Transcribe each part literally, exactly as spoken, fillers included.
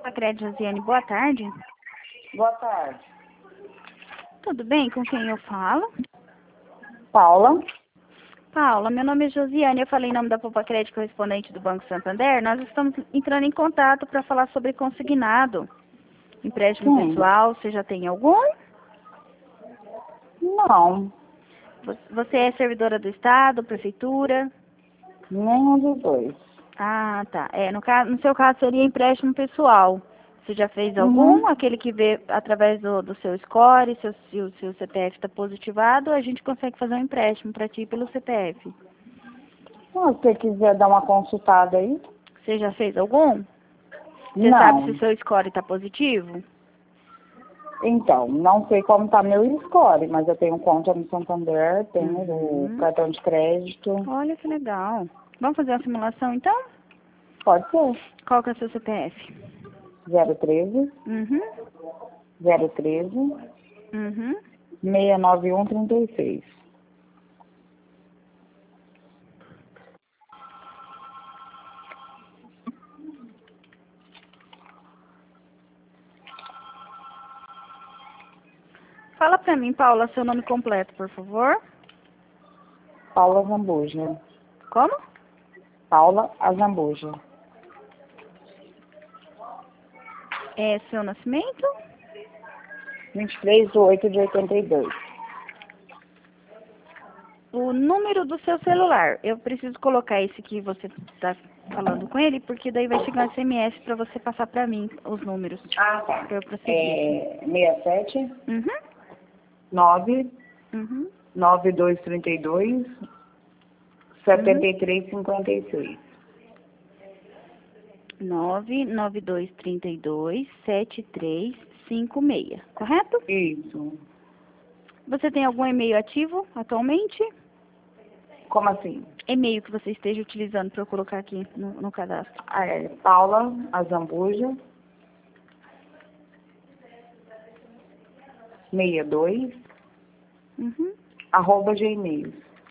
Sacred Josiane, boa tarde. Boa tarde. Tudo bem? Com quem eu falo? Paula. Paula, meu nome é Josiane, eu falei em nome da Poupa Crédito, correspondente do Banco Santander. Nós estamos entrando em contato para falar sobre consignado. Empréstimo Sim. pessoal, você já tem algum? Não, Você é servidora do Estado, prefeitura? nenhum dos dois. Ah, tá. É, no, caso, no seu caso seria empréstimo pessoal. Você já fez algum? Uhum. Aquele que vê através do, do seu score, seu, se o seu C P F está positivado, a gente consegue fazer um empréstimo para ti pelo C P F. Ah, se você quiser dar uma consultada aí. Você já fez algum? Você Não. sabe se o seu score está positivo? Então, não sei como tá meu score, mas eu tenho conta no Santander, tenho Uhum. o cartão de crédito. Olha que legal. Vamos fazer uma simulação então? Pode ser. Qual que é o seu C P F? zero treze, Uhum. zero treze, Uhum. seis nove um, trinta e seis. Fala pra mim, Paula, seu nome completo, por favor. Paula Zambuja. Como? Paula Azambuja. É seu nascimento? vinte e três de oito de oitenta e dois. O número do seu celular. Eu preciso colocar esse que você está falando com ele, porque daí vai chegar um S M S para você passar para mim os números. Ah, tá. Para eu prosseguir. É seis sete, Uhum. nove, Uhum. nove dois trinta e dois, setenta e três cinquenta e seis. nove nove dois trinta e dois sete três cinco seis, correto? Isso. Você tem algum e-mail ativo atualmente? Como assim? E-mail que você esteja utilizando para eu colocar aqui no, no cadastro. Ah, é Paula Azambuja, sessenta e dois, Uhum. arroba gmail.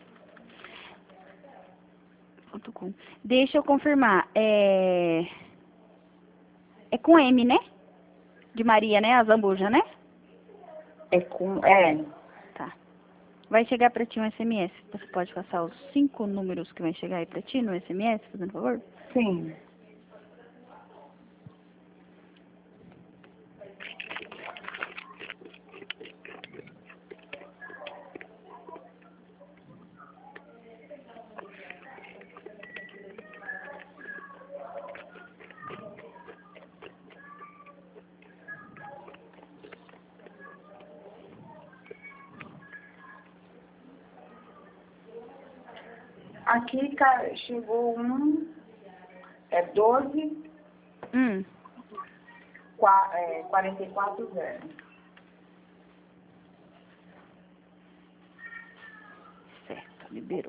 Ponto com. Deixa eu confirmar. É... é com M, né? De Maria, né? A Zambuja, né? É com, é, Tá. Vai chegar pra ti um S M S. Você pode passar os cinco números que vai chegar aí pra ti no S M S, fazendo favor? sim. Aqui ca- chegou um, é doze, Hum. qua- é, quarenta e quatro zero. Certo, liberou.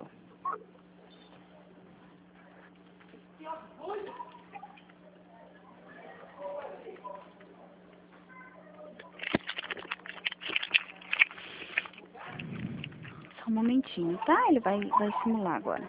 Só um momentinho, tá? Ele vai, vai simular agora.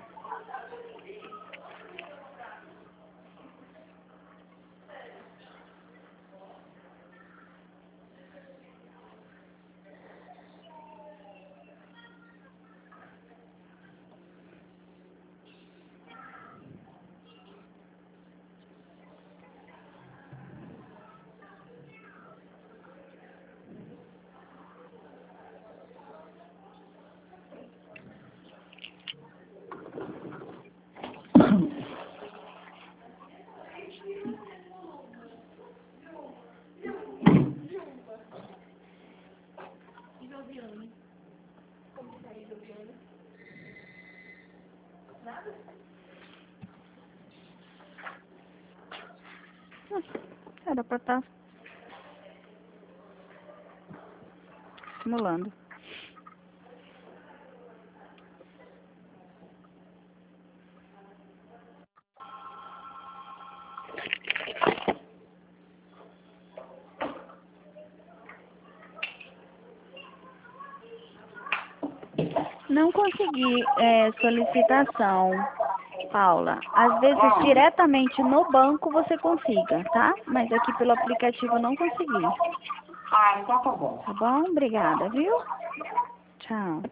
Hum, Era pra estar simulando. Não consegui é, solicitação. Paula, às vezes Ah. diretamente no banco você consiga, tá? Mas aqui pelo aplicativo eu não consegui. Ah, então tá bom. Tá bom? Obrigada, viu? Tchau.